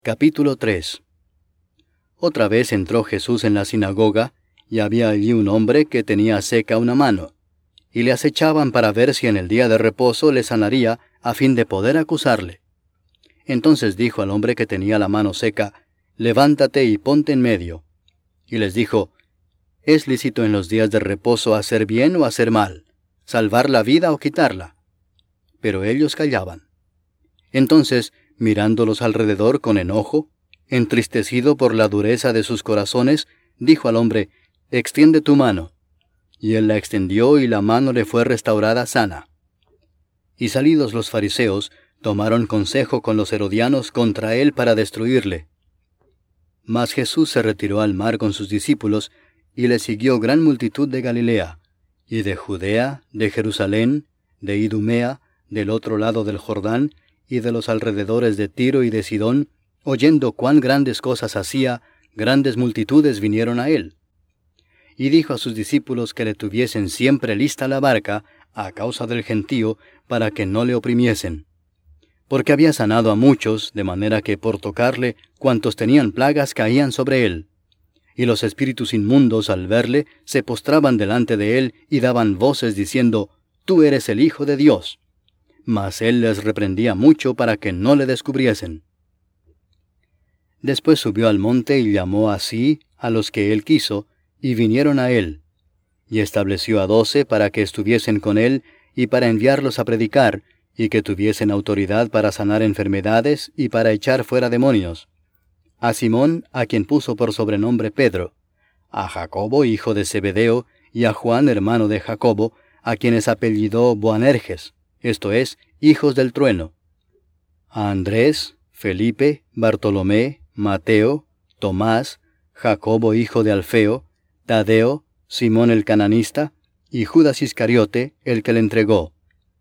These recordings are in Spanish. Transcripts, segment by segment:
Capítulo 3. Otra vez entró Jesús en la sinagoga, y había allí un hombre que tenía seca una mano, y le acechaban para ver si en el día de reposo le sanaría, a fin de poder acusarle. Entonces dijo al hombre que tenía la mano seca, «Levántate y ponte en medio». Y les dijo, «¿Es lícito en los días de reposo hacer bien o hacer mal, salvar la vida o quitarla?» Pero ellos callaban. Entonces, mirándolos alrededor con enojo, entristecido por la dureza de sus corazones, dijo al hombre, «Extiende tu mano». Y él la extendió, y la mano le fue restaurada sana. Y salidos los fariseos, tomaron consejo con los herodianos contra él para destruirle. Mas Jesús se retiró al mar con sus discípulos, y le siguió gran multitud de Galilea, y de Judea, de Jerusalén, de Idumea, del otro lado del Jordán, y de los alrededores de Tiro y de Sidón, oyendo cuán grandes cosas hacía, grandes multitudes vinieron a él. Y dijo a sus discípulos que le tuviesen siempre lista la barca, a causa del gentío, para que no le oprimiesen. Porque había sanado a muchos, de manera que por tocarle, cuantos tenían plagas caían sobre él. Y los espíritus inmundos, al verle, se postraban delante de él, y daban voces diciendo, «Tú eres el Hijo de Dios». Mas él les reprendía mucho para que no le descubriesen. Después subió al monte y llamó así a los que él quiso, y vinieron a él. Y estableció a 12 para que estuviesen con él, y para enviarlos a predicar, y que tuviesen autoridad para sanar enfermedades, y para echar fuera demonios. A Simón, a quien puso por sobrenombre Pedro, a Jacobo, hijo de Zebedeo, y a Juan, hermano de Jacobo, a quienes apellidó Boanerges, esto es, hijos del trueno, a Andrés, Felipe, Bartolomé, Mateo, Tomás, Jacobo hijo de Alfeo, Tadeo, Simón el cananista, y Judas Iscariote, el que le entregó.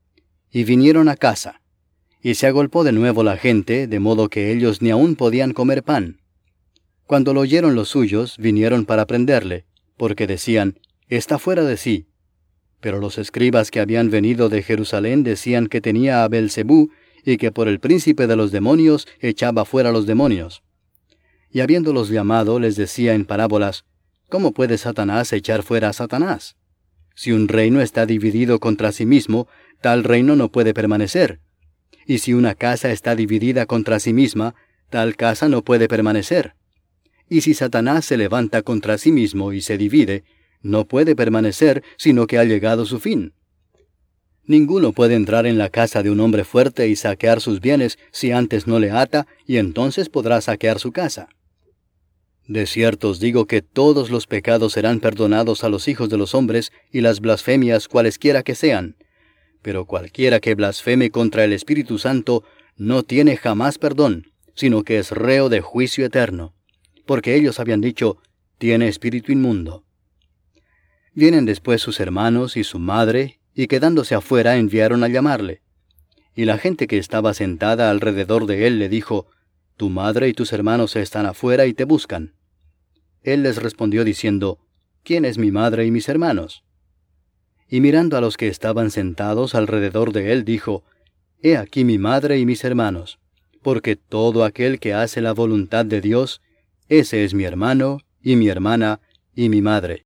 Y vinieron a casa, y se agolpó de nuevo la gente, de modo que ellos ni aún podían comer pan. Cuando lo oyeron los suyos, vinieron para prenderle, porque decían, «Está fuera de sí». Pero los escribas que habían venido de Jerusalén decían que tenía a Beelzebú, y que por el príncipe de los demonios echaba fuera los demonios. Y habiéndolos llamado, les decía en parábolas, ¿cómo puede Satanás echar fuera a Satanás? Si un reino está dividido contra sí mismo, tal reino no puede permanecer. Y si una casa está dividida contra sí misma, tal casa no puede permanecer. Y si Satanás se levanta contra sí mismo y se divide, no puede permanecer, sino que ha llegado su fin. Ninguno puede entrar en la casa de un hombre fuerte y saquear sus bienes si antes no le ata, y entonces podrá saquear su casa. De cierto os digo que todos los pecados serán perdonados a los hijos de los hombres, y las blasfemias cualesquiera que sean. Pero cualquiera que blasfeme contra el Espíritu Santo no tiene jamás perdón, sino que es reo de juicio eterno. Porque ellos habían dicho, tiene espíritu inmundo. Vienen después sus hermanos y su madre, y quedándose afuera enviaron a llamarle. Y la gente que estaba sentada alrededor de él le dijo, «Tu madre y tus hermanos están afuera y te buscan». Él les respondió diciendo, «¿Quién es mi madre y mis hermanos?» Y mirando a los que estaban sentados alrededor de él, dijo, «He aquí mi madre y mis hermanos, porque todo aquel que hace la voluntad de Dios, ese es mi hermano, y mi hermana, y mi madre».